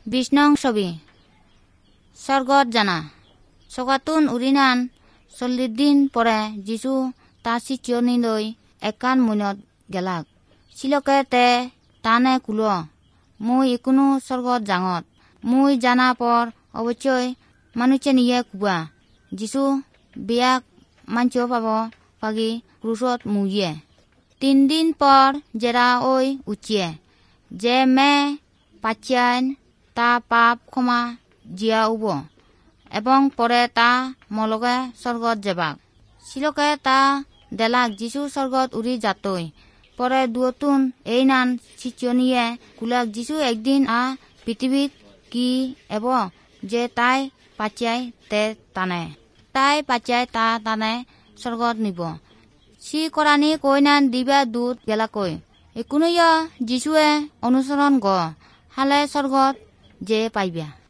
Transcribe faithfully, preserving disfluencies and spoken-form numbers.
বিষ্ণং ছবি স্বৰ্গত জানা চকাতুন উৰিনান চল্লিশ দিন পৰে যিছু তা চিচিয়নিলৈ একান মনত গেলাক চিলকে তে তানে কুল মই একোনো স্বৰ্গত জাঙত মই জানা পৰ অৱশ্যই মানুহে নিয়ে কুবা যিছু বিয়াক মাঞ্চিও পাব পাগি ক্ৰুচত মুয়ে তিনদিন পর জেরা ওই উচিয়ে যে মে পাচিয়ান তা পাপ ক্ষমা জিয়া উব এবং পরে তা মলগে স্বর্গত যাবাক সিলকে তা দেলাক যিছু স্বর্গত উড়ি যাতই পরে দুয়তুন এই নান চিচিয়নিয়ে কুলাক যিছু একদিন আ পৃথিবীত কি এব যে তাই পাচিয়াই তে টানে তাই পাচিয়াই তা টানে স্বর্গত নিব সি কৰানি কইনান দিবা দুধ গেলাকৈ একোনো যিছুৱে অনুসৰণ গ হালে স্বৰ্গত যে পাইবা।